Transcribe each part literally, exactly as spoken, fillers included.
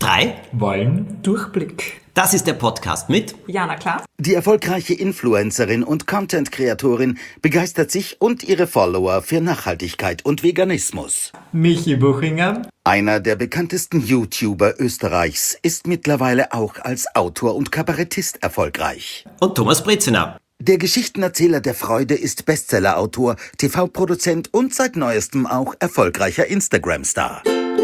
drei wollen Durchblick. Das ist der Podcast mit Jana Klaas. Die erfolgreiche Influencerin und Content-Kreatorin begeistert sich und ihre Follower für Nachhaltigkeit und Veganismus. Michi Buchinger. Einer der bekanntesten YouTuber Österreichs ist mittlerweile auch als Autor und Kabarettist erfolgreich. Und Thomas Brezina. Der Geschichtenerzähler der Freude ist Bestsellerautor, T V-Produzent und seit neuestem auch erfolgreicher Instagram-Star.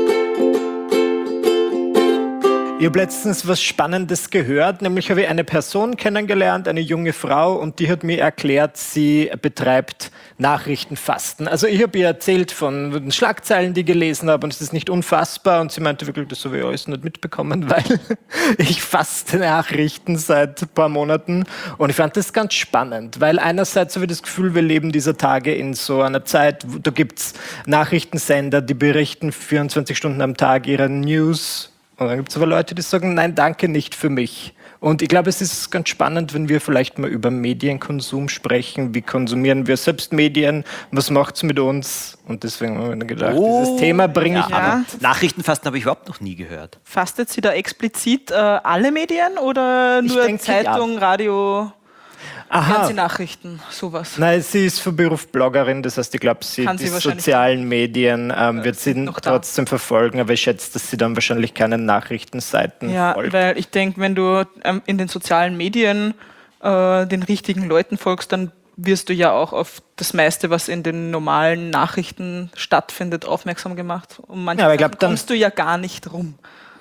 Ich habe letztens was Spannendes gehört, nämlich habe ich eine Person kennengelernt, eine junge Frau, und die hat mir erklärt, sie betreibt Nachrichtenfasten. Also ich habe ihr erzählt von den Schlagzeilen, die ich gelesen habe, und es ist nicht unfassbar, und sie meinte wirklich, das habe ich alles nicht mitbekommen, weil ich faste Nachrichten seit ein paar Monaten, und ich fand das ganz spannend, weil einerseits habe ich das Gefühl, wir leben dieser Tage in so einer Zeit, wo, da gibt es Nachrichtensender, die berichten vierundzwanzig Stunden am Tag ihre News. Und dann gibt es aber Leute, die sagen, nein, danke, nicht für mich. Und ich glaube, es ist ganz spannend, wenn wir vielleicht mal über Medienkonsum sprechen. Wie konsumieren wir selbst Medien? Was macht es mit uns? Und deswegen haben wir gedacht, oh, dieses Thema bringe ich ja, an. Nachrichtenfasten habe ich überhaupt noch nie gehört. Fastet sie da explizit äh, alle Medien oder nur denke, Zeitung, ja. Radio? Fernsehnachrichten, sowas. Nein, sie ist von Beruf Bloggerin, das heißt, ich glaube, sie Kann die sie sozialen Medien ähm, wird sie trotzdem verfolgen, aber ich schätze, dass sie dann wahrscheinlich keinen Nachrichtenseiten ja, folgt. Ja, weil ich denke, wenn du ähm, in den sozialen Medien äh, den richtigen Leuten folgst, dann wirst du ja auch auf das meiste, was in den normalen Nachrichten stattfindet, aufmerksam gemacht. Und manchmal ja, glaub, kommst du ja gar nicht rum.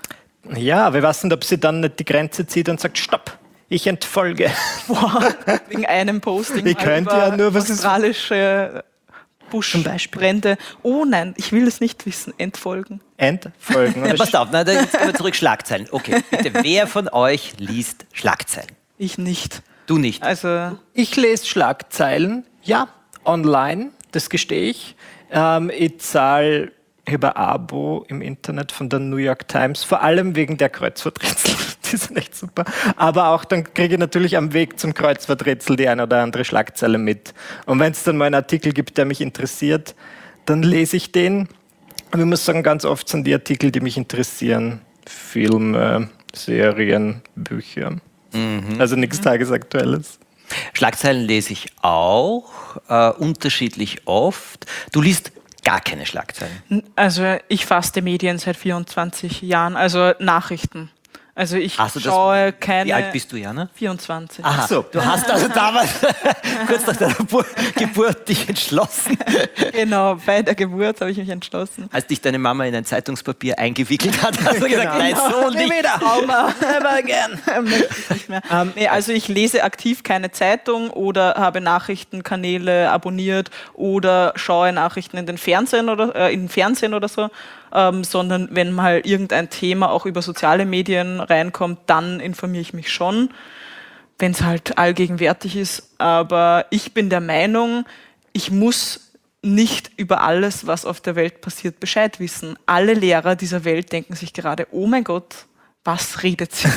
Ja, aber ich weiß nicht, ob sie dann nicht die Grenze zieht und sagt, stopp. Ich entfolge. Boah, wegen einem Posting. Ich könnte ja nur, was australische Buschbrände. Oh nein, ich will es nicht wissen. Entfolgen. Entfolgen. Ja, passt auf, na, jetzt gehen wir zurück. Schlagzeilen. Okay, bitte, wer von euch liest Schlagzeilen? Ich nicht. Du nicht? Also ich lese Schlagzeilen, ja, online, das gestehe ich. Ähm, ich zahle über Abo im Internet von der New York Times, vor allem wegen der Kreuzworträtsel. Die sind echt super. Aber auch dann kriege ich natürlich am Weg zum Kreuzworträtsel die eine oder andere Schlagzeile mit. Und wenn es dann mal einen Artikel gibt, der mich interessiert, dann lese ich den. Und ich muss sagen, ganz oft sind die Artikel, die mich interessieren, Filme, Serien, Bücher. Mhm. Also nichts Tagesaktuelles. Schlagzeilen lese ich auch, äh, unterschiedlich oft. Du liest gar keine Schlagzeilen? Also ich faste Medien seit vierundzwanzig Jahren, also Nachrichten. Also ich schaue das, keine... Wie alt bist du, Jana? vierundzwanzig. Aha, so. Du hast also damals, kurz nach deiner Geburt, dich entschlossen. Genau, bei der Geburt habe ich mich entschlossen. Als dich deine Mama in ein Zeitungspapier eingewickelt hat, hast du gesagt, nein, so nicht. Never again. nicht mehr. Um, nee, also ich lese aktiv keine Zeitung oder habe Nachrichtenkanäle abonniert oder schaue Nachrichten in den Fernsehen oder, äh, in den Fernsehen oder so. Ähm, sondern wenn mal irgendein Thema auch über soziale Medien reinkommt, dann informiere ich mich schon, wenn es halt allgegenwärtig ist. Aber ich bin der Meinung, ich muss nicht über alles, was auf der Welt passiert, Bescheid wissen. Alle Lehrer dieser Welt denken sich gerade, oh mein Gott, was redet sie?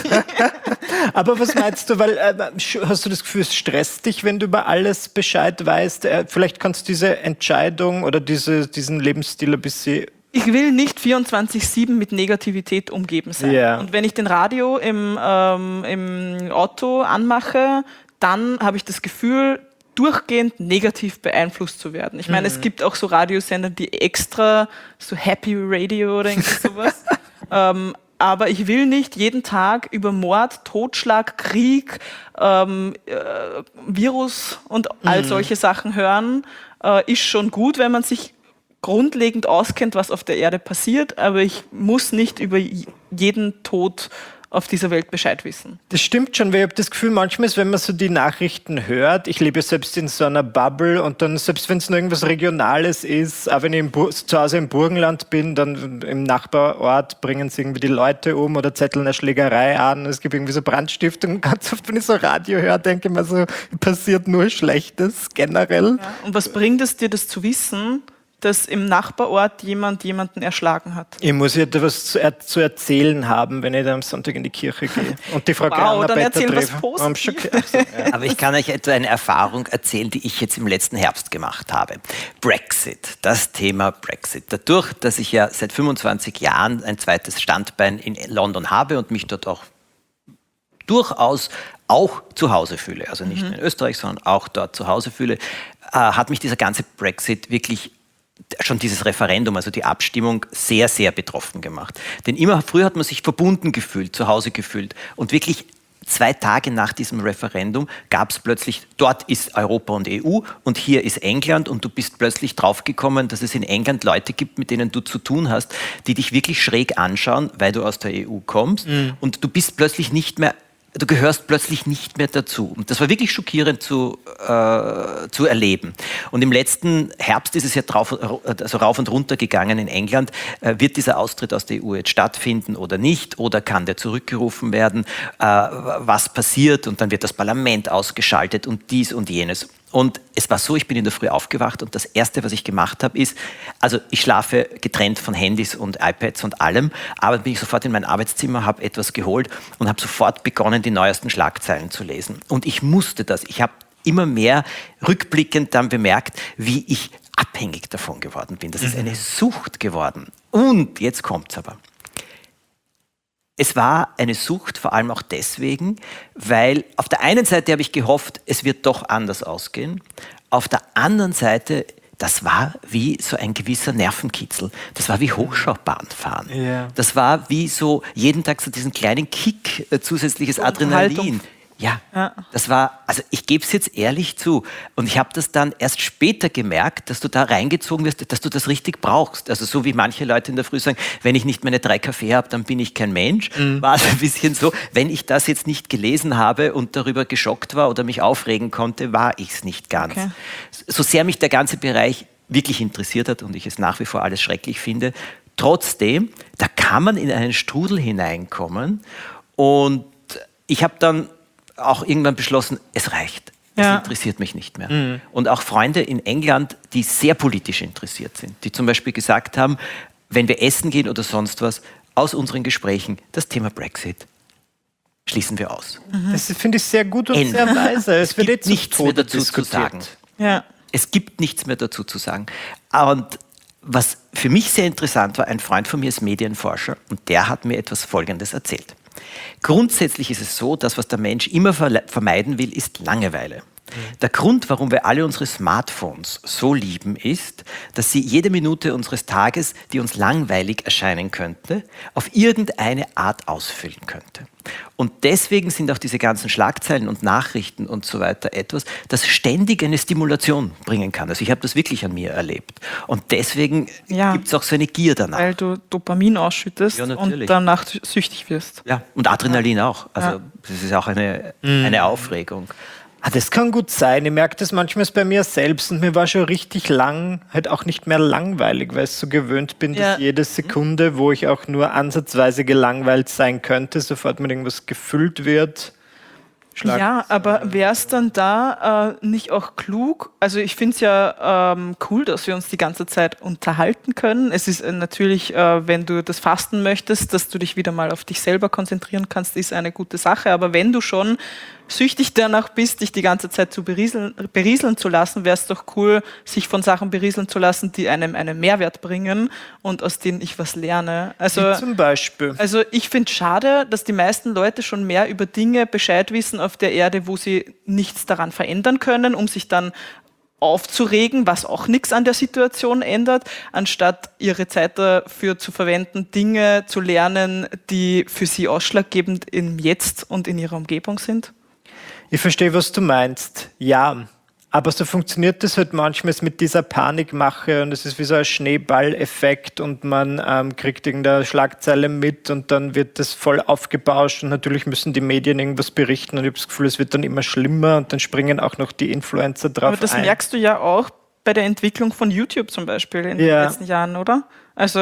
Aber was meinst du, weil äh, hast du das Gefühl, es stresst dich, wenn du über alles Bescheid weißt? Äh, vielleicht kannst du diese Entscheidung oder diese, diesen Lebensstil ein bisschen... Ich will nicht vierundzwanzig sieben mit Negativität umgeben sein. Yeah. Und wenn ich den Radio im, ähm, im Auto anmache, dann habe ich das Gefühl, durchgehend negativ beeinflusst zu werden. Ich meine, mhm. es gibt auch so Radiosender, die extra, so Happy Radio oder irgendwas sowas. ähm, aber ich will nicht jeden Tag über Mord, Totschlag, Krieg, ähm, äh, Virus und all mhm. solche Sachen hören. Äh, ist schon gut, wenn man sich grundlegend auskennt, was auf der Erde passiert, aber ich muss nicht über jeden Tod auf dieser Welt Bescheid wissen. Das stimmt schon, weil ich habe das Gefühl, manchmal ist, wenn man so die Nachrichten hört, ich lebe selbst in so einer Bubble und dann, selbst wenn es nur irgendwas Regionales ist, auch wenn ich im Bur- zu Hause im Burgenland bin, dann im Nachbarort bringen sie irgendwie die Leute um oder zetteln eine Schlägerei an, es gibt irgendwie so Brandstiftung. Ganz oft, wenn ich so Radio höre, denke ich mir so, passiert nur Schlechtes generell. Ja. Und was bringt es dir, das zu wissen, dass im Nachbarort jemand jemanden erschlagen hat. Ich muss ja etwas zu, er zu erzählen haben, wenn ich da am Sonntag in die Kirche gehe. Und die Frau Wow, dann erzähl was treffe. Positives. Ja. Aber ich kann euch etwa eine Erfahrung erzählen, die ich jetzt im letzten Herbst gemacht habe. Brexit, das Thema Brexit. Dadurch, dass ich ja seit fünfundzwanzig Jahren ein zweites Standbein in London habe und mich dort auch durchaus auch zu Hause fühle, also nicht mhm. nur in Österreich, sondern auch dort zu Hause fühle, äh, hat mich dieser ganze Brexit wirklich schon dieses Referendum, also die Abstimmung, sehr, sehr betroffen gemacht. Denn immer früher hat man sich verbunden gefühlt, zu Hause gefühlt. Und wirklich zwei Tage nach diesem Referendum gab es plötzlich, dort ist Europa und E U und hier ist England und du bist plötzlich draufgekommen, dass es in England Leute gibt, mit denen du zu tun hast, die dich wirklich schräg anschauen, weil du aus der E U kommst mhm. und du bist plötzlich nicht mehr Du gehörst plötzlich nicht mehr dazu. Und das war wirklich schockierend zu, äh, zu erleben. Und im letzten Herbst ist es ja drauf, also rauf und runter gegangen in England. Äh, wird dieser Austritt aus der E U jetzt stattfinden oder nicht? Oder kann der zurückgerufen werden? Äh, was passiert? Und dann wird das Parlament ausgeschaltet und dies und jenes. Und es war so, ich bin in der Früh aufgewacht und das Erste, was ich gemacht habe, ist, also ich schlafe getrennt von Handys und iPads und allem, aber bin ich sofort in mein Arbeitszimmer, habe etwas geholt und habe sofort begonnen, die neuesten Schlagzeilen zu lesen. Und ich musste das. Ich habe immer mehr rückblickend dann bemerkt, wie ich abhängig davon geworden bin. Das ist eine Sucht geworden. Und jetzt kommt's aber. Es war eine Sucht, vor allem auch deswegen, weil auf der einen Seite habe ich gehofft, es wird doch anders ausgehen. Auf der anderen Seite, das war wie so ein gewisser Nervenkitzel. Das war wie Hochschaubahnfahren. Yeah. Das war wie so jeden Tag so diesen kleinen Kick, äh, zusätzliches Adrenalin. Ja, ja, das war, also ich gebe es jetzt ehrlich zu und ich habe das dann erst später gemerkt, dass du da reingezogen wirst, dass du das richtig brauchst. Also so wie manche Leute in der Früh sagen, wenn ich nicht meine drei Kaffee habe, dann bin ich kein Mensch. Mhm. War es ein bisschen so, wenn ich das jetzt nicht gelesen habe und darüber geschockt war oder mich aufregen konnte, war ich es nicht ganz. Okay. So sehr mich der ganze Bereich wirklich interessiert hat und ich es nach wie vor alles schrecklich finde, trotzdem, da kann man in einen Strudel hineinkommen und ich habe dann auch irgendwann beschlossen, es reicht. Es ja. interessiert mich nicht mehr. Mhm. Und auch Freunde in England, die sehr politisch interessiert sind, die zum Beispiel gesagt haben, wenn wir essen gehen oder sonst was, aus unseren Gesprächen, das Thema Brexit schließen wir aus. Mhm. Das finde ich sehr gut und Ende. Sehr weise. Es, es wird gibt nichts mehr dazu diskutiert. zu sagen. Ja. Es gibt nichts mehr dazu zu sagen. Und was für mich sehr interessant war, ein Freund von mir ist Medienforscher und der hat mir etwas Folgendes erzählt. Grundsätzlich ist es so, dass was der Mensch immer vermeiden will, ist Langeweile. Mhm. Der Grund, warum wir alle unsere Smartphones so lieben, ist, dass sie jede Minute unseres Tages, die uns langweilig erscheinen könnte, auf irgendeine Art ausfüllen könnte. Und deswegen sind auch diese ganzen Schlagzeilen und Nachrichten und so weiter etwas, das ständig eine Stimulation bringen kann. Also ich habe das wirklich an mir erlebt. Und deswegen ja, gibt es auch so eine Gier danach. Weil du Dopamin ausschüttest ja, und danach süchtig wirst. Ja, und Adrenalin ja. auch. Also ja. das ist auch eine, mhm. eine Aufregung. Ah, das kann gut sein. Ich merke das manchmal bei mir selbst und mir war schon richtig lang halt auch nicht mehr langweilig, weil ich so gewöhnt bin, ja. dass jede Sekunde, wo ich auch nur ansatzweise gelangweilt sein könnte, sofort mit irgendwas gefüllt wird. Schlag. Ja, aber wäre es dann da äh, nicht auch klug? Also ich finde es ja ähm, cool, dass wir uns die ganze Zeit unterhalten können. Es ist äh, natürlich, äh, wenn du das Fasten möchtest, dass du dich wieder mal auf dich selber konzentrieren kannst, ist eine gute Sache. Aber wenn du schon süchtig danach bist, dich die ganze Zeit zu berieseln, berieseln zu lassen, wäre es doch cool, sich von Sachen berieseln zu lassen, die einem einen Mehrwert bringen und aus denen ich was lerne. Also, wie zum Beispiel? Also ich finde es schade, dass die meisten Leute schon mehr über Dinge Bescheid wissen auf der Erde, wo sie nichts daran verändern können, um sich dann aufzuregen, was auch nichts an der Situation ändert, anstatt ihre Zeit dafür zu verwenden, Dinge zu lernen, die für sie ausschlaggebend im Jetzt und in ihrer Umgebung sind. Ich verstehe, was du meinst. Ja, aber so funktioniert das halt manchmal mit dieser Panikmache und es ist wie so ein Schneeballeffekt und man ähm, kriegt irgendeine Schlagzeile mit und dann wird das voll aufgebauscht und natürlich müssen die Medien irgendwas berichten und ich habe das Gefühl, es wird dann immer schlimmer und dann springen auch noch die Influencer drauf ein. Aber das ein. merkst du ja auch bei der Entwicklung von YouTube zum Beispiel in ja. den letzten Jahren, oder? Also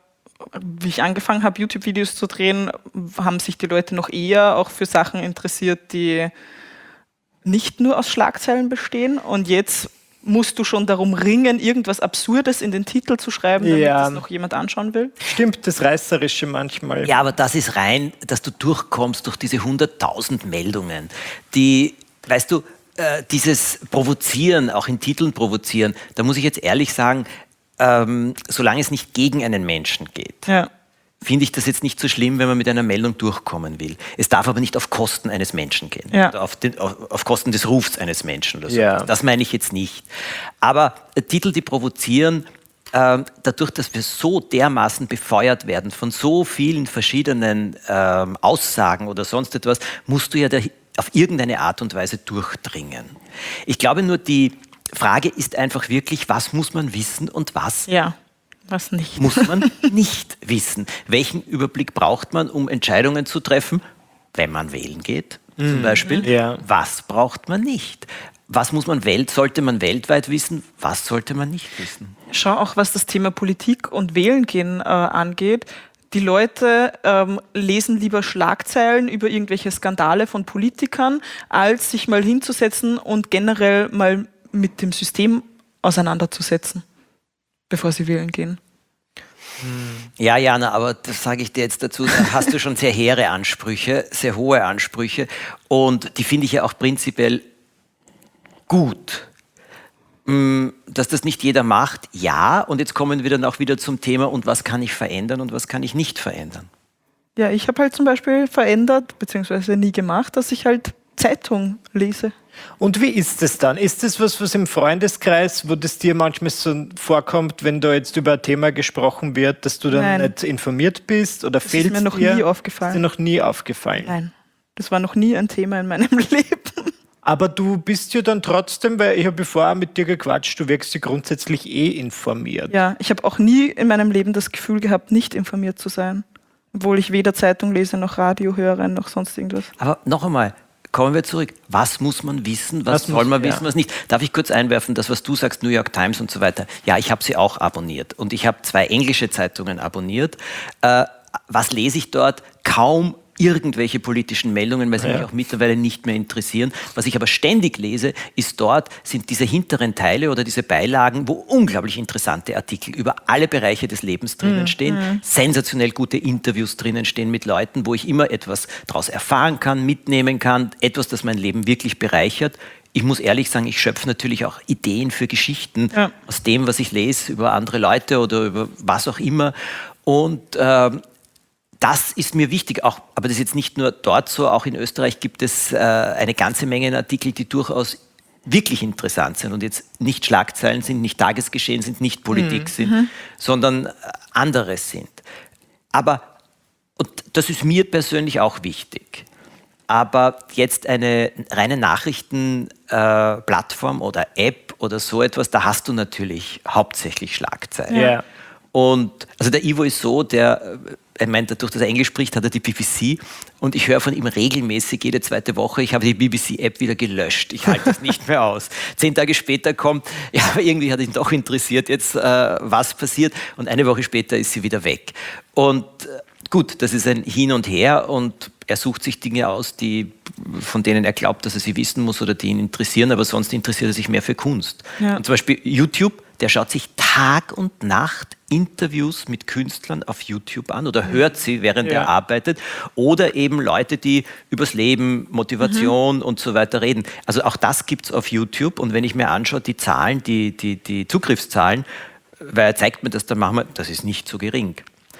wie ich angefangen habe, YouTube-Videos zu drehen, haben sich die Leute noch eher auch für Sachen interessiert, die nicht nur aus Schlagzeilen bestehen und jetzt musst du schon darum ringen, irgendwas Absurdes in den Titel zu schreiben, damit Ja. das noch jemand anschauen will? Stimmt, das Reißerische manchmal. Ja, aber das ist rein, dass du durchkommst durch diese hunderttausend Meldungen, die, weißt du, äh, dieses Provozieren, auch in Titeln provozieren, da muss ich jetzt ehrlich sagen, ähm, solange es nicht gegen einen Menschen geht, Ja. finde ich das jetzt nicht so schlimm, wenn man mit einer Meldung durchkommen will. Es darf aber nicht auf Kosten eines Menschen gehen. Ja. Oder auf, den, auf, auf Kosten des Rufs eines Menschen oder so. Ja. Das meine ich jetzt nicht. Aber äh, Titel, die provozieren, äh, dadurch, dass wir so dermaßen befeuert werden von so vielen verschiedenen äh, Aussagen oder sonst etwas, musst du ja da auf irgendeine Art und Weise durchdringen. Ich glaube nur, die Frage ist einfach wirklich, was muss man wissen und was Ja, was nicht. muss man nicht wissen. Welchen Überblick braucht man, um Entscheidungen zu treffen, wenn man wählen geht, zum Beispiel? Ja. Was braucht man nicht? Was muss man welt, sollte man weltweit wissen? Was sollte man nicht wissen? Schau auch, was das Thema Politik und Wählen gehen äh, angeht. Die Leute ähm, lesen lieber Schlagzeilen über irgendwelche Skandale von Politikern, als sich mal hinzusetzen und generell mal mit dem System auseinanderzusetzen, bevor sie wählen gehen. Ja, Jana, aber das sage ich dir jetzt dazu, da hast du schon sehr hehre Ansprüche, sehr hohe Ansprüche und die finde ich ja auch prinzipiell gut. Dass das nicht jeder macht, ja, und jetzt kommen wir dann auch wieder zum Thema, und was kann ich verändern und was kann ich nicht verändern? Ja, ich habe halt zum Beispiel verändert, beziehungsweise nie gemacht, dass ich halt Zeitung lese. Und wie ist es dann? Ist das was, was im Freundeskreis, wo das dir manchmal so vorkommt, wenn da jetzt über ein Thema gesprochen wird, dass du dann Nein. nicht informiert bist? Oder Das fehlt ist mir noch dir? nie Ist aufgefallen. dir noch nie aufgefallen? Nein, das war noch nie ein Thema in meinem Leben. Aber du bist ja dann trotzdem, weil ich habe vorher mit dir gequatscht, du wirkst ja grundsätzlich eh informiert. Ja, ich habe auch nie in meinem Leben das Gefühl gehabt, nicht informiert zu sein. Obwohl ich weder Zeitung lese, noch Radio höre, noch sonst irgendwas. Aber noch einmal, kommen wir zurück. Was muss man wissen, was, Was soll muss- man ja. wissen, was nicht? Darf ich kurz einwerfen, das, was du sagst, New York Times und so weiter. Ja, ich habe sie auch abonniert. Und ich habe zwei englische Zeitungen abonniert. Äh, was lese ich dort? Kaum irgendwelche politischen Meldungen, weil sie Ja. mich auch mittlerweile nicht mehr interessieren. Was ich aber ständig lese, ist dort, sind diese hinteren Teile oder diese Beilagen, wo unglaublich interessante Artikel über alle Bereiche des Lebens drinnen stehen, sensationell gute Interviews drinnen stehen mit Leuten, wo ich immer etwas daraus erfahren kann, mitnehmen kann, etwas, das mein Leben wirklich bereichert. Ich muss ehrlich sagen, ich schöpfe natürlich auch Ideen für Geschichten Ja. aus dem, was ich lese, über andere Leute oder über was auch immer. Und ähm, das ist mir wichtig, auch, aber das ist jetzt nicht nur dort so, auch in Österreich gibt es äh, eine ganze Menge Artikel, die durchaus wirklich interessant sind und jetzt nicht Schlagzeilen sind, nicht Tagesgeschehen sind, nicht Politik sind, sondern äh, anderes sind. Aber, und das ist mir persönlich auch wichtig, aber jetzt eine reine Nachrichtenplattform äh, Plattform oder App oder so etwas, da hast du natürlich hauptsächlich Schlagzeilen. Ja. Und also der Ivo ist so, der, er meint, dadurch, dass er Englisch spricht, hat er die B B C und ich höre von ihm regelmäßig jede zweite Woche, ich habe die B B C-App wieder gelöscht, ich halte das nicht mehr aus. Zehn Tage später kommt, ja, aber irgendwie hat ihn doch interessiert jetzt, äh, was passiert und eine Woche später ist sie wieder weg. Und äh, gut, das ist ein Hin und Her und er sucht sich Dinge aus, die, von denen er glaubt, dass er sie wissen muss oder die ihn interessieren, aber sonst interessiert er sich mehr für Kunst. Ja. Und zum Beispiel YouTube, der schaut sich Tag und Nacht Interviews mit Künstlern auf YouTube an oder hört sie, während Ja. er arbeitet. Oder eben Leute, die übers Leben, Motivation Mhm. und so weiter reden. Also auch das gibt es auf YouTube. Und wenn ich mir anschaue, die Zahlen, die, die, die Zugriffszahlen, weil er zeigt mir das, dann machen wir, das ist nicht so gering.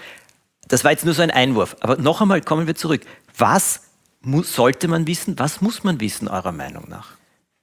Das war jetzt nur so ein Einwurf. Aber noch einmal kommen wir zurück. Was muss, sollte man wissen? Was muss man wissen, eurer Meinung nach?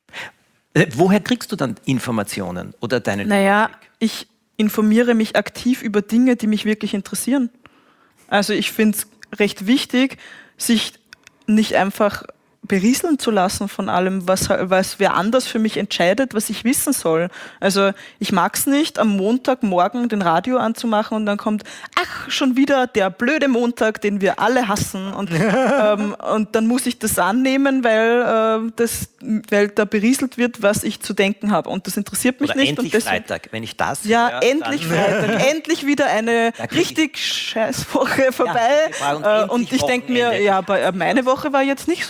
Äh, Woher kriegst du dann Informationen oder deinen Naja, Überblick? ich informiere mich aktiv über Dinge, die mich wirklich interessieren. Also ich finde es recht wichtig, sich nicht einfach berieseln zu lassen von allem, was, was wer anders für mich entscheidet, was ich wissen soll. Also ich mag es nicht, am Montagmorgen den Radio anzumachen und dann kommt, ach, schon wieder der blöde Montag, den wir alle hassen. Und, ähm, und dann muss ich das annehmen, weil, äh, das, weil da berieselt wird, was ich zu denken habe. Und das interessiert mich Oder nicht. endlich und deswegen, Freitag, wenn ich das ja, höre, endlich dann- Freitag, endlich wieder eine Da krieg ich- richtig scheiß Woche vorbei. wir brauchen Äh, endlich und ich denke mir, Wochenende. ja, aber äh, meine Woche war jetzt nicht so scheiß.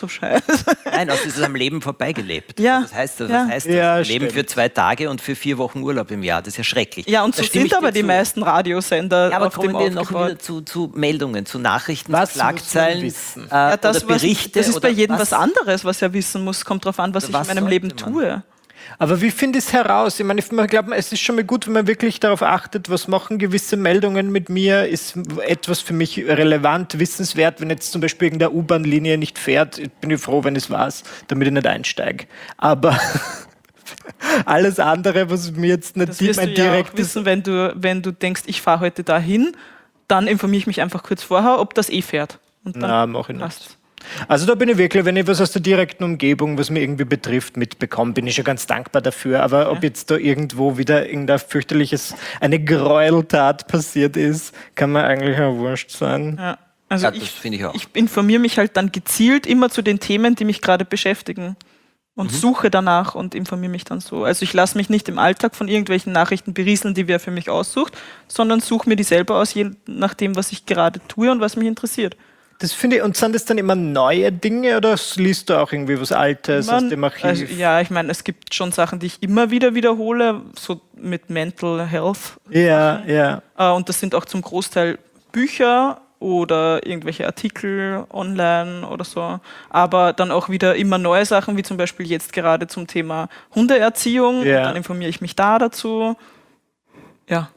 Nein, also ist es am Leben vorbeigelebt. Ja. Das heißt, das Ja. heißt das Ja, Leben stimmt. für zwei Tage und für vier Wochen Urlaub im Jahr. Das ist ja schrecklich. Ja, und so Da stimme sind ich aber dir die zu. meisten Radiosender Ja, aber auf dem kommen wir noch aufgebaut. wieder zu, zu Meldungen, zu Nachrichten, Was zu Schlagzeilen muss man wissen? äh, Ja, das, oder was, Berichte. das ist bei oder jedem was, anderes, was er wissen muss. Kommt drauf an, was Oder ich was in meinem Leben sollte man? tue. Aber wie finde ich es heraus? Ich meine, ich glaube, es ist schon mal gut, wenn man wirklich darauf achtet, was machen gewisse Meldungen mit mir, ist etwas für mich relevant, wissenswert. Wenn jetzt zum Beispiel irgendeine U-Bahn-Linie nicht fährt, bin ich froh, wenn ich es weiß, damit ich nicht einsteige. Aber alles andere, was mir jetzt nicht Das wirst du mein ja auch direktes... wissen, wenn du, wenn du denkst, ich fahre heute dahin, dann informiere ich mich einfach kurz vorher, ob das eh fährt. Und dann Na, mach ich nicht. passt's. Also da bin ich wirklich, wenn ich was aus der direkten Umgebung, was mir irgendwie betrifft, mitbekomme, bin ich schon ganz dankbar dafür. Aber ob jetzt da irgendwo wieder irgendein fürchterliches, eine Gräueltat passiert ist, kann mir eigentlich auch wurscht sein. Ja. Also Ja, das ich, finde ich auch. ich informiere mich halt dann gezielt immer zu den Themen, die mich gerade beschäftigen. Und suche danach und informiere mich dann so. Also ich lasse mich nicht im Alltag von irgendwelchen Nachrichten berieseln, die wer für mich aussucht, sondern suche mir die selber aus, je nachdem, was ich gerade tue und was mich interessiert. Das finde ich, und sind das dann immer neue Dinge oder liest du auch irgendwie was Altes aus Man- dem Archiv? Also, ja, ich meine, es gibt schon Sachen, die ich immer wieder wiederhole, so mit Mental Health. Ja, ja. Äh, und das sind auch zum Großteil Bücher oder irgendwelche Artikel online oder so. Aber dann auch wieder immer neue Sachen, wie zum Beispiel jetzt gerade zum Thema Hundeerziehung. Ja. Und dann informiere ich mich da dazu. Ja.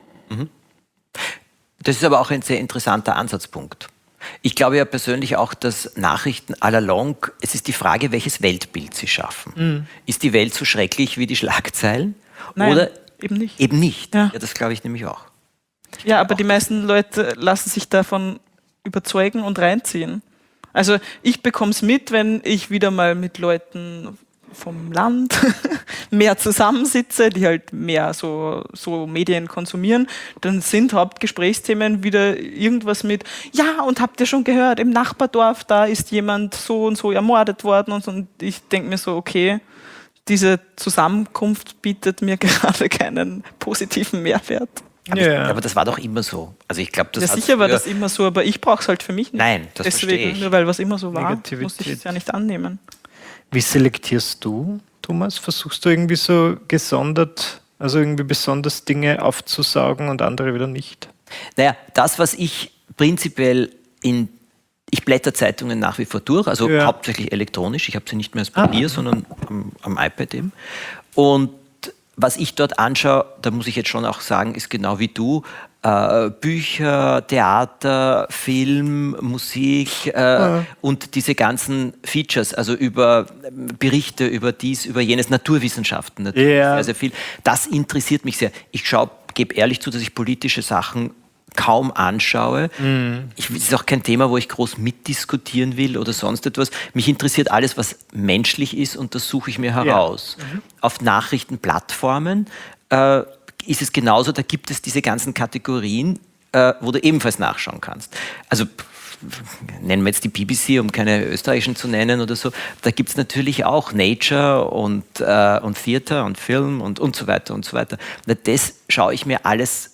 Das ist aber auch ein sehr interessanter Ansatzpunkt. Ich glaube ja persönlich auch, dass Nachrichten à la longue, es ist die Frage, welches Weltbild sie schaffen. Mhm. Ist die Welt so schrecklich wie die Schlagzeilen? Nein, Oder eben nicht. eben nicht? Ja. Ja, das glaube ich nämlich auch. Ja, aber die meisten Leute lassen sich davon überzeugen und reinziehen. Also ich bekomme es mit, wenn ich wieder mal mit Leuten vom Land mehr zusammensitze, die halt mehr so, so Medien konsumieren, dann sind Hauptgesprächsthemen wieder irgendwas mit, ja, und habt ihr schon gehört, im Nachbardorf, da ist jemand so und so ermordet worden und, so. Und ich denke mir so, okay, diese Zusammenkunft bietet mir gerade keinen positiven Mehrwert. Aber, Ja. ich, aber das war doch immer so. Also ich glaube, das Ja, hat sicher war früher- das immer so, aber ich brauche es halt für mich nicht. Nein, das verstehe Deswegen, ich. nur weil was immer so war, Negativität. muss ich es ja nicht annehmen. Wie selektierst du, Thomas? Versuchst du irgendwie so gesondert, also irgendwie besonders Dinge aufzusaugen und andere wieder nicht? Naja, das, was ich prinzipiell in, ich blätter Zeitungen nach wie vor durch, also Ja. hauptsächlich elektronisch, ich habe sie nicht mehr als Papier, sondern am, am iPad eben. Und was ich dort anschaue, da muss ich jetzt schon auch sagen, ist genau wie du, äh, Bücher, Theater, Film, Musik äh, Ja. und diese ganzen Features, also über ähm, Berichte über dies, über jenes, Naturwissenschaften natürlich, Ja. sehr, sehr viel. Das interessiert mich sehr. Ich schaue, gebe ehrlich zu, dass ich politische Sachen kaum anschaue. Ich, es ist auch kein Thema, wo ich groß mitdiskutieren will oder sonst etwas. Mich interessiert alles, was menschlich ist und das suche ich mir heraus. Auf Nachrichtenplattformen äh, ist es genauso, da gibt es diese ganzen Kategorien, äh, wo du ebenfalls nachschauen kannst. Also pff, nennen wir jetzt die B B C, um keine österreichischen zu nennen oder so, da gibt es natürlich auch Nature und, äh, und Theater und Film und, und so weiter und so weiter. Na, das schaue ich mir alles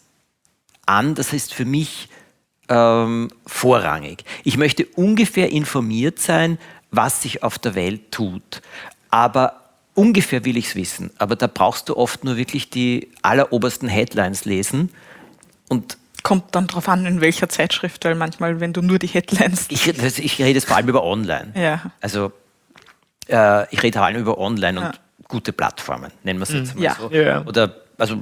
an, das heißt für mich ähm, vorrangig. Ich möchte ungefähr informiert sein, was sich auf der Welt tut. Aber ungefähr will ich es wissen. Aber da brauchst du oft nur wirklich die allerobersten Headlines lesen. Und Kommt dann drauf an, in welcher Zeitschrift, weil manchmal, wenn du nur die Headlines... ich, also ich rede jetzt vor allem über Online. Ja. Also äh, ich rede vor allem über Online Ja. und gute Plattformen, nennen wir es jetzt mal Ja. so. Ja. Oder also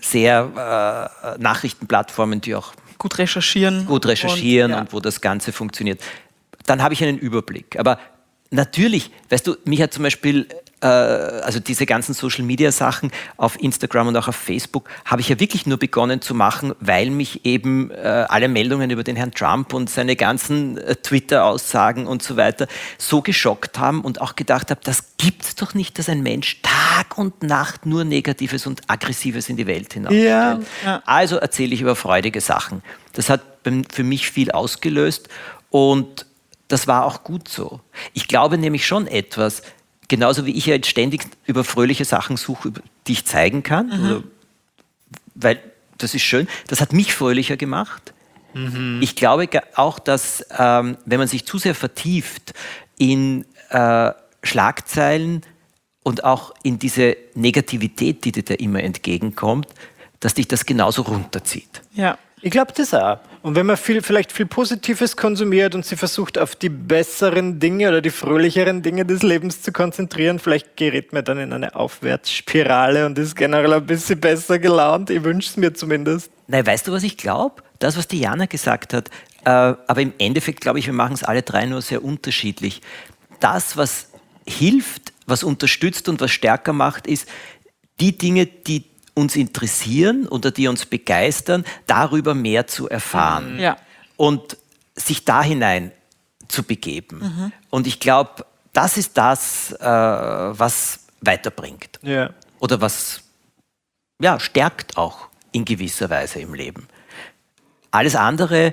sehr äh, Nachrichtenplattformen, die auch Gut recherchieren. gut recherchieren und, und, ja. wo das Ganze funktioniert. Dann habe ich einen Überblick. Aber natürlich, weißt du, mich hat zum Beispiel, äh, also diese ganzen Social-Media-Sachen auf Instagram und auch auf Facebook, habe ich ja wirklich nur begonnen zu machen, weil mich eben äh, alle Meldungen über den Herrn Trump und seine ganzen äh, Twitter-Aussagen und so weiter so geschockt haben und auch gedacht habe, das gibt's doch nicht, dass ein Mensch Tag und Nacht nur Negatives und Aggressives in die Welt hinausstellt. Ja. Ja. Also erzähle ich über freudige Sachen. Das hat beim- für mich viel ausgelöst und das war auch gut so. Ich glaube nämlich schon etwas, genauso wie ich ja jetzt ständig über fröhliche Sachen suche, über- die ich zeigen kann, oder, weil das ist schön, das hat mich fröhlicher gemacht. Ich glaube ga- auch, dass ähm, wenn man sich zu sehr vertieft in äh, Schlagzeilen und auch in diese Negativität, die dir da immer entgegenkommt, dass dich das genauso runterzieht. Ja. Ich glaube das auch. Und wenn man viel, vielleicht viel Positives konsumiert und sie versucht, auf die besseren Dinge oder die fröhlicheren Dinge des Lebens zu konzentrieren, vielleicht gerät man dann in eine Aufwärtsspirale und ist generell ein bisschen besser gelaunt. Ich wünsche es mir zumindest. Nein, weißt du, was ich glaube? Das, was Diana gesagt hat, äh, aber im Endeffekt glaube ich, wir machen es alle drei nur sehr unterschiedlich. Das, was hilft, was unterstützt und was stärker macht, ist die Dinge, die uns interessieren oder die uns begeistern, darüber mehr zu erfahren Ja. und sich da hinein zu begeben. Mhm. Und ich glaube, das ist das, äh, was weiterbringt Ja. oder was ja, stärkt auch in gewisser Weise im Leben. Alles andere,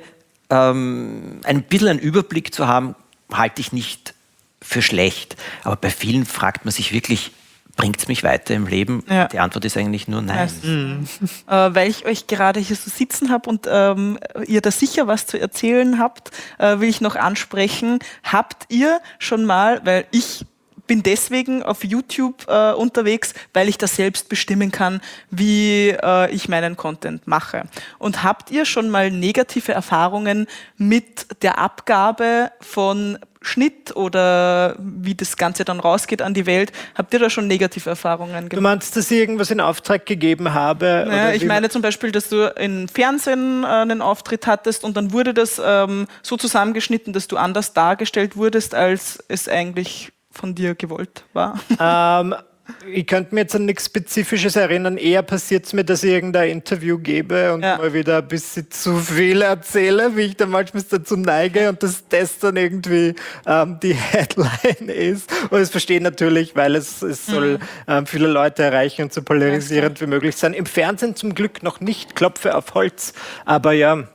ähm, ein bisschen einen Überblick zu haben, halte ich nicht für schlecht. Aber bei vielen fragt man sich wirklich, bringt es mich weiter im Leben? Ja. Die Antwort ist eigentlich nur nein. Mhm. Äh, weil ich euch gerade hier so sitzen habe und ähm, ihr da sicher was zu erzählen habt, äh, will ich noch ansprechen. Habt ihr schon mal, weil ich bin deswegen auf YouTube äh, unterwegs, weil ich das selbst bestimmen kann, wie äh, ich meinen Content mache. Und habt ihr schon mal negative Erfahrungen mit der Abgabe von Schnitt oder wie das Ganze dann rausgeht an die Welt? Habt ihr da schon negative Erfahrungen gemacht? Du meinst, dass ich irgendwas in Auftrag gegeben habe? Naja, oder ich wie meine zum Beispiel, dass du im Fernsehen äh, einen Auftritt hattest und dann wurde das ähm, so zusammengeschnitten, dass du anders dargestellt wurdest, als es eigentlich von dir gewollt war. Ähm, ich könnte mir jetzt an nichts Spezifisches erinnern. Eher passiert es mir, dass ich irgendein Interview gebe und Ja. mal wieder ein bisschen zu viel erzähle, wie ich dann manchmal dazu neige und dass das dann irgendwie ähm, die Headline ist. Und das verstehe ich natürlich, weil es, es soll ähm, viele Leute erreichen und so polarisierend wie möglich sein. Im Fernsehen zum Glück noch nicht, Klopfe auf Holz. Aber ja,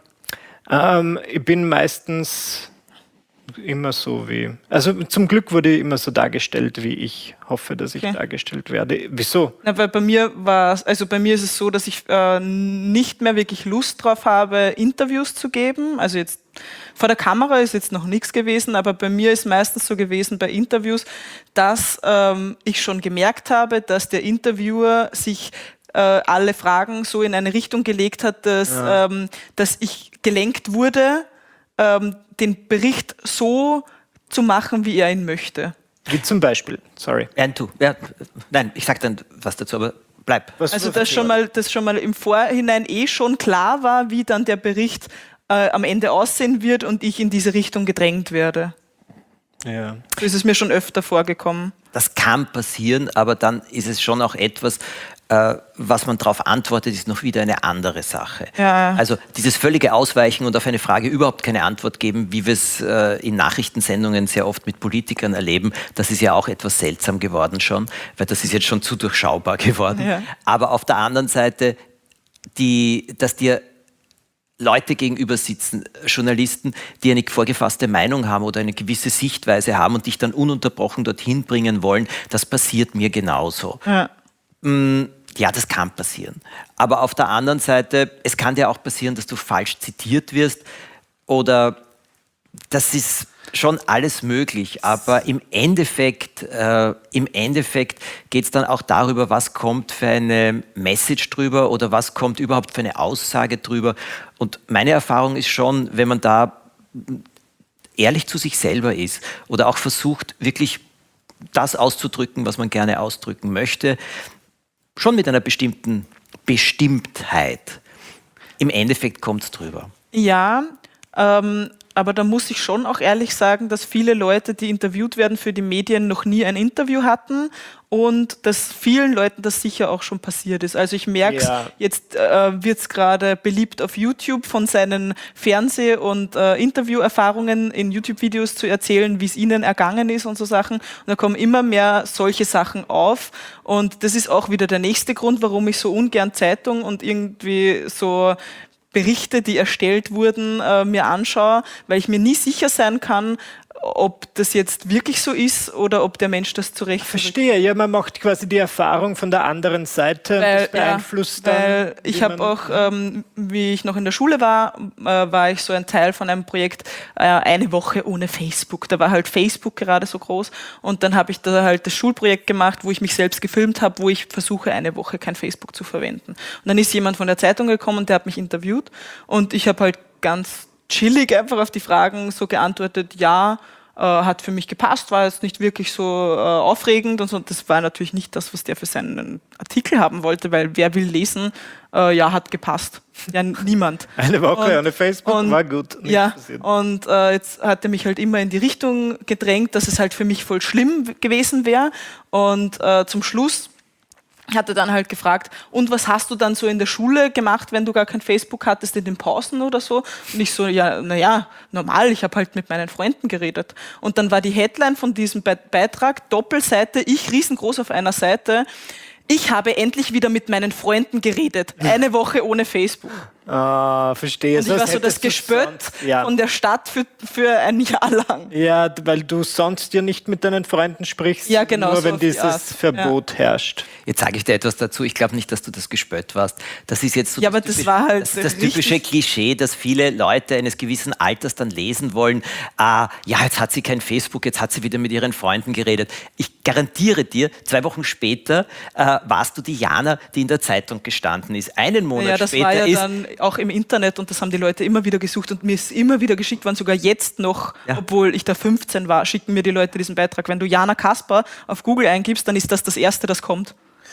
ähm, ich bin meistens immer so wie, also zum Glück wurde ich immer so dargestellt, wie ich hoffe, dass ich Okay. dargestellt werde. Wieso? Na, weil bei mir war also bei mir ist es so, dass ich äh, nicht mehr wirklich Lust drauf habe, Interviews zu geben. Also jetzt vor der Kamera ist jetzt noch nichts gewesen, aber bei mir ist meistens so gewesen bei Interviews, dass ähm, ich schon gemerkt habe, dass der Interviewer sich äh, alle Fragen so in eine Richtung gelegt hat, dass, Ja. ähm, dass ich gelenkt wurde, ähm, den Bericht so zu machen, wie er ihn möchte. Wie zum Beispiel, sorry. Nein, du. Ja, nein, ich sage dann was dazu, aber bleib. Was Also dass schon mal, dass schon mal im Vorhinein eh schon klar war, wie dann der Bericht äh, am Ende aussehen wird und ich in diese Richtung gedrängt werde. Ja. So ist es mir schon öfter vorgekommen. Das kann passieren, aber dann ist es schon auch etwas, äh, was man darauf antwortet, ist noch wieder eine andere Sache. Ja. Also dieses völlige Ausweichen und auf eine Frage überhaupt keine Antwort geben, wie wir es äh, in Nachrichtensendungen sehr oft mit Politikern erleben, das ist ja auch etwas seltsam geworden schon, weil das ist jetzt schon zu durchschaubar geworden. Ja. Aber auf der anderen Seite, die, dass dir Leute gegenüber sitzen, Journalisten, die eine vorgefasste Meinung haben oder eine gewisse Sichtweise haben und dich dann ununterbrochen dorthin bringen wollen, das passiert mir genauso. Ja. Ja, das kann passieren. Aber auf der anderen Seite, es kann dir auch passieren, dass du falsch zitiert wirst oder das ist schon alles möglich. Aber im Endeffekt, äh, im Endeffekt geht es dann auch darüber, was kommt für eine Message drüber oder was kommt überhaupt für eine Aussage drüber. Und meine Erfahrung ist schon, wenn man da ehrlich zu sich selber ist oder auch versucht, wirklich das auszudrücken, was man gerne ausdrücken möchte, schon mit einer bestimmten Bestimmtheit. Im Endeffekt kommt es drüber. Ja, ähm, aber da muss ich schon auch ehrlich sagen, dass viele Leute, die interviewt werden für die Medien, noch nie ein Interview hatten und dass vielen Leuten das sicher auch schon passiert ist. Also ich merke es, Ja. jetzt äh, wird es gerade beliebt auf YouTube von seinen Fernseh- und äh, Interviewerfahrungen in YouTube-Videos zu erzählen, wie es ihnen ergangen ist und so Sachen. Und da kommen immer mehr solche Sachen auf und das ist auch wieder der nächste Grund, warum ich so ungern Zeitung und irgendwie so Berichte, die erstellt wurden, äh, mir anschaue, weil ich mir nie sicher sein kann, ob das jetzt wirklich so ist oder ob der Mensch das zurecht Verstehe, ja, man macht quasi die Erfahrung von der anderen Seite weil, und das beeinflusst ja, dann. Weil ich habe auch, ähm, wie ich noch in der Schule war, äh, war ich so ein Teil von einem Projekt, äh, eine Woche ohne Facebook. Da war halt Facebook gerade so groß und dann habe ich da halt das Schulprojekt gemacht, wo ich mich selbst gefilmt habe, wo ich versuche, eine Woche kein Facebook zu verwenden. Und dann ist jemand von der Zeitung gekommen und der hat mich interviewt und ich habe halt ganz chillig einfach auf die Fragen so geantwortet, ja, äh, hat für mich gepasst, war jetzt nicht wirklich so äh, aufregend und so. Das war natürlich nicht das, was der für seinen Artikel haben wollte, weil wer will lesen, äh, ja, hat gepasst. Ja, niemand. Eine Woche und, ohne Facebook und, war gut. Ja, passiert. Und äh, jetzt hat er mich halt immer in die Richtung gedrängt, dass es halt für mich voll schlimm gewesen wäre und äh, zum Schluss hat er dann halt gefragt, und was hast du dann so in der Schule gemacht, wenn du gar kein Facebook hattest, in den Pausen oder so? Und ich so, ja, naja, normal, ich habe halt mit meinen Freunden geredet. Und dann war die Headline von diesem Be- Beitrag, Doppelseite, ich riesengroß auf einer Seite, ich habe endlich wieder mit meinen Freunden geredet, eine Woche ohne Facebook. Ah, verstehe. Und ich war so das Gespött ja. von der Stadt für, für ein Jahr lang. Ja, weil du sonst ja nicht mit deinen Freunden sprichst, ja, genau, nur so wenn dieses Art. Verbot ja. herrscht. Jetzt sage ich dir etwas dazu. Ich glaube nicht, dass du das Gespött warst. Das ist jetzt so ja, das, aber das, typische, war halt das, das typische Klischee, dass viele Leute eines gewissen Alters dann lesen wollen, ah, ja, jetzt hat sie kein Facebook, jetzt hat sie wieder mit ihren Freunden geredet. Ich garantiere dir, zwei Wochen später äh, warst du die Jana, die in der Zeitung gestanden ist. Einen Monat ja, das später war ja ist... dann auch im Internet und das haben die Leute immer wieder gesucht und mir ist immer wieder geschickt worden, sogar jetzt noch, ja. obwohl ich da fünfzehn war, schicken mir die Leute diesen Beitrag. Wenn du Jana Kasper auf Google eingibst, dann ist das das Erste, das kommt.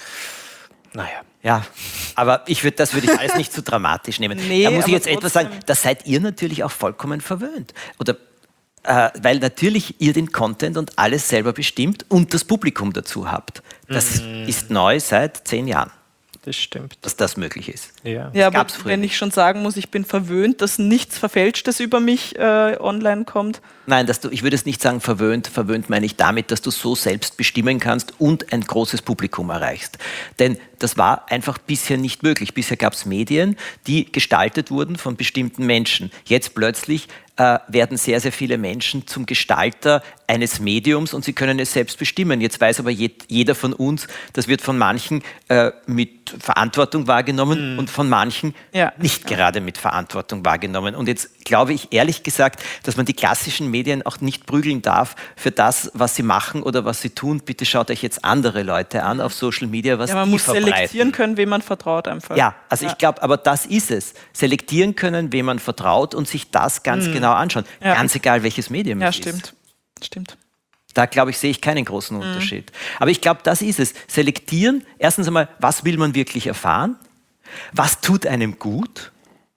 Naja. Ja, aber ich würd, das würde ich alles nicht so dramatisch nehmen. Nee, da muss ich jetzt trotzdem. etwas sagen, da seid ihr natürlich auch vollkommen verwöhnt. Oder, äh, weil natürlich ihr den Content und alles selber bestimmt und das Publikum dazu habt. Das mm. ist neu seit zehn Jahren. Das stimmt. Dass das möglich ist. Ja, ja aber wenn ich schon sagen muss, ich bin verwöhnt, dass nichts Verfälschtes über mich äh, online kommt. Nein, dass du, ich würde es nicht sagen verwöhnt. Verwöhnt meine ich damit, dass du so selbst bestimmen kannst und ein großes Publikum erreichst. Denn das war einfach bisher nicht möglich. Bisher gab es Medien, die gestaltet wurden von bestimmten Menschen. Jetzt plötzlich äh, werden sehr, sehr viele Menschen zum Gestalter eines Mediums und sie können es selbst bestimmen. Jetzt weiß aber je, jeder von uns, das wird von manchen äh, mit Verantwortung wahrgenommen mhm. und von manchen ja. nicht gerade mit Verantwortung wahrgenommen. Und jetzt glaube ich ehrlich gesagt, dass man die klassischen Medien auch nicht prügeln darf für das, was sie machen oder was sie tun. Bitte schaut euch jetzt andere Leute an auf Social Media, was ja, man die muss verbreiten. selektieren können, wem man vertraut einfach. Ja, also ja. ich glaube, aber das ist es. Selektieren können, wem man vertraut und sich das ganz mhm. genau anschauen. Ja. Ganz egal, welches Medium ja, es stimmt. ist. Stimmt. Da, glaube ich, sehe ich keinen großen Unterschied. Mhm. Aber ich glaube, das ist es. Selektieren, erstens einmal, was will man wirklich erfahren? Was tut einem gut?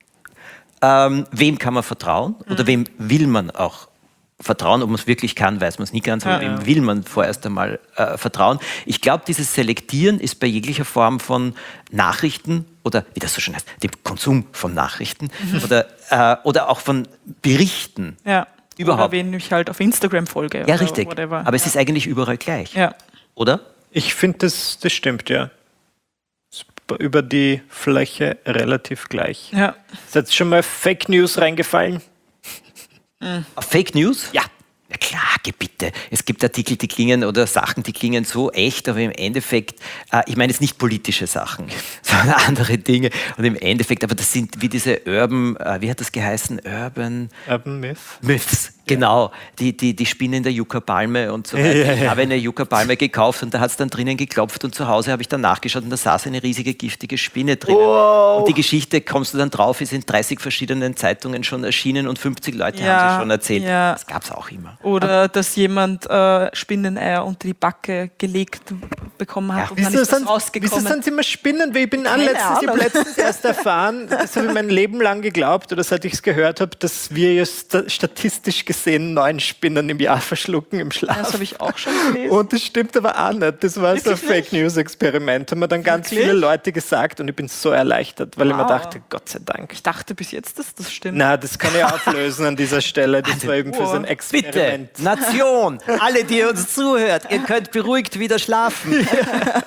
Ähm, wem kann man vertrauen? Mhm. Oder wem will man auch vertrauen? Ob man es wirklich kann, weiß man es nie ganz. Aber ja, wem ja. will man vorerst einmal äh, vertrauen? Ich glaube, dieses Selektieren ist bei jeglicher Form von Nachrichten oder, wie das so schön heißt, dem Konsum von Nachrichten mhm. oder, äh, oder auch von Berichten. Ja. Überhaupt. Oder wen ich halt auf Instagram folge. Ja, oder richtig. Whatever. Aber es ja. ist eigentlich überall gleich. Ja. Oder? Ich finde, das, das stimmt, ja. Über die Fläche relativ gleich. Ja. Ist jetzt schon mal Fake News reingefallen? Mhm. Auf Fake News? Ja. Ja klar, bitte. Es gibt Artikel, die klingen oder Sachen, die klingen so echt, aber im Endeffekt, äh, ich meine jetzt nicht politische Sachen, sondern andere Dinge. Und im Endeffekt, aber das sind wie diese Urban, äh, wie hat das geheißen? Urban... Urban Myth. Myths, genau. Die, die, die Spinnen in der Yucca-Palme und so weiter. Ja, ja, ja. Ich habe eine Yucca-Palme gekauft und da hat es dann drinnen geklopft und zu Hause habe ich dann nachgeschaut und da saß eine riesige giftige Spinne drinnen. Wow. Und die Geschichte, kommst du dann drauf, ist in dreißig verschiedenen Zeitungen schon erschienen und fünfzig Leute ja, haben sie schon erzählt. Ja. Das gab es auch immer. Oder dass jemand äh, Spinneneier unter die Backe gelegt bekommen hat Ja. und dann ist das rausgekommen. Wieso sind sie immer Spinnen? Weil ich bin Keine letztens, ich hab Ahnung. letztens erst erfahren, das habe ich mein Leben lang geglaubt oder seit ich es gehört habe, dass wir jetzt statistisch gesehen neun Spinnen im Jahr verschlucken im Schlaf. Das habe ich auch schon gelesen. Und das stimmt aber auch nicht. Das war so ein Wirklich Fake News Experiment. Haben mir dann ganz Wirklich? viele Leute gesagt und ich bin so erleichtert, weil Wow. ich mir dachte, Gott sei Dank. Ich dachte bis jetzt, dass das stimmt. Na, das kann ich auflösen an dieser Stelle. Das war eben für so ein Bitte, Experiment. Nation, alle, die uns zuhört, ihr könnt beruhigt wieder schlafen.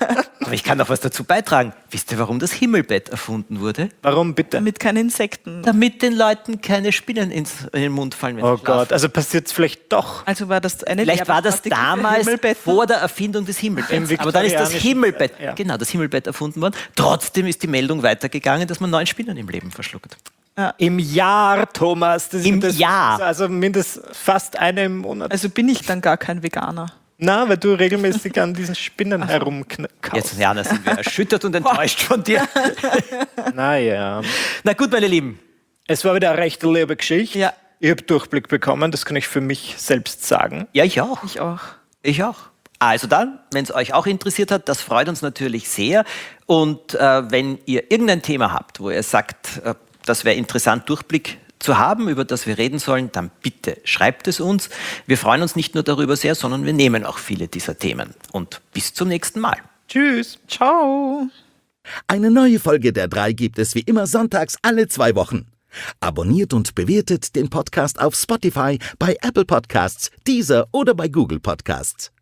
Aber ich kann noch was dazu beitragen. Wisst ihr, warum das Himmelbett erfunden wurde? Warum bitte? Damit keine Insekten. Damit den Leuten keine Spinnen ins, in den Mund fallen, wenn Oh sie schlafen. Gott, also passiert es vielleicht doch. Also war das eine Vielleicht war das Lehrerstrategie für damals Himmelbetten? vor der Erfindung des Himmelbetts. Im Aber dann ist das viktorianischen Himmelbett, Zeit, ja. genau, das Himmelbett erfunden worden. Trotzdem ist die Meldung weitergegangen, dass man neun Spinnen im Leben verschluckt. Im Jahr, Thomas. Das Im das, Jahr. Also mindestens fast eine im Monat. Also bin ich dann gar kein Veganer. Na, weil du regelmäßig an diesen Spinnen herumkaust. Jetzt, Jana, sind wir erschüttert und enttäuscht von dir. Naja. Na gut, meine Lieben. Es war wieder eine recht liebe Geschichte. Ja. Ich habe Durchblick bekommen, das kann ich für mich selbst sagen. Ja, ich auch. Ich auch. Ich auch. Also dann, wenn es euch auch interessiert hat, das freut uns natürlich sehr. Und äh, wenn ihr irgendein Thema habt, wo ihr sagt, äh, das wäre interessant, Durchblick zu haben, über das wir reden sollen, dann bitte schreibt es uns. Wir freuen uns nicht nur darüber sehr, sondern wir nehmen auch viele dieser Themen. Und bis zum nächsten Mal. Tschüss. Ciao. Eine neue Folge der drei gibt es wie immer sonntags alle zwei Wochen. Abonniert und bewertet den Podcast auf Spotify, bei Apple Podcasts, Deezer oder bei Google Podcasts.